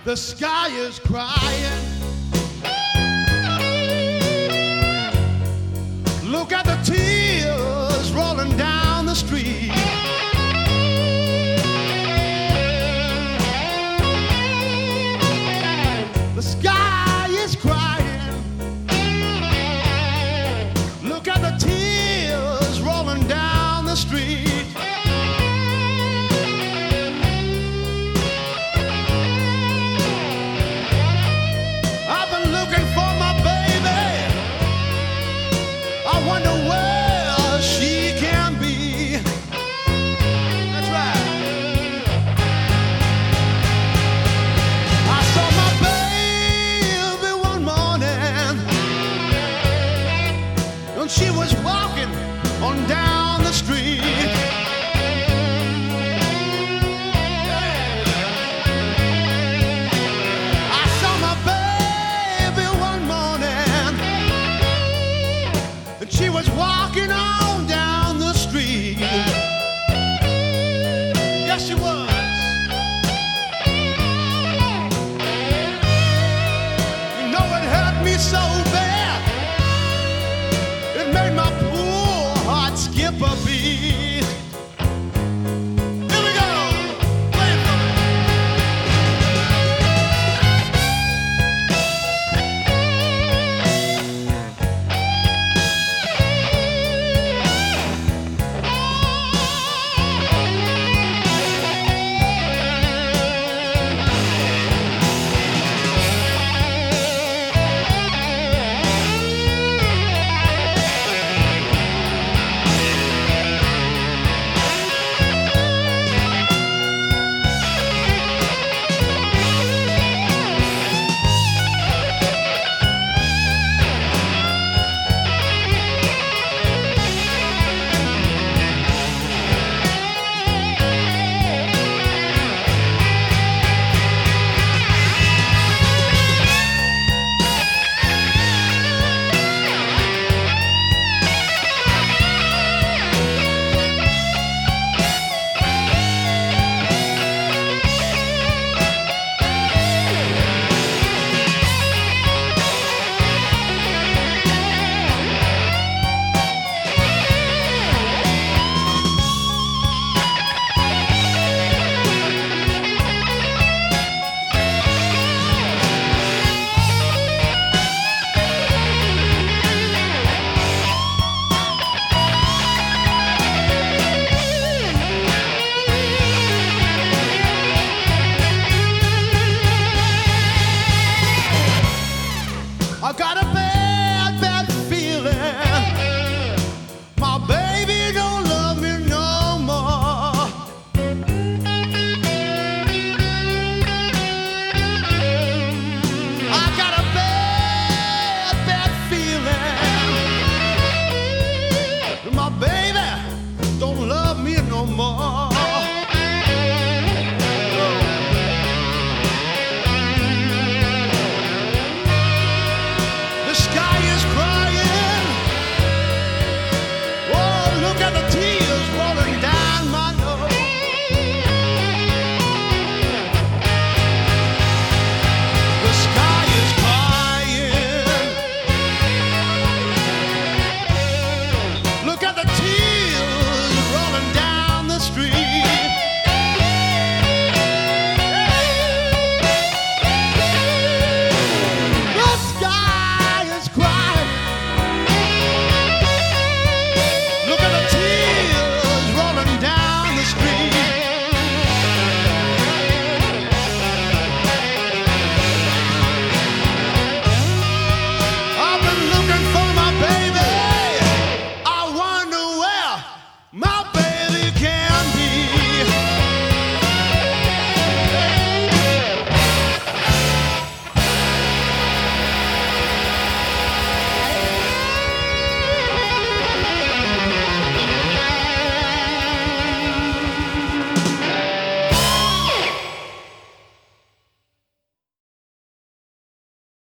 The sky is crying. Look at the tears rolling down the street. The sky is crying. Look at the tears rolling down the street. I've been looking for my baby. I wonder where she can be. That's right. I saw my baby one morning, and she was walking on down the street. I saw my baby one morning, and she was walking on down the street. Yes, she was. You know it hurt me so bad. It made my poor heart skip a beat.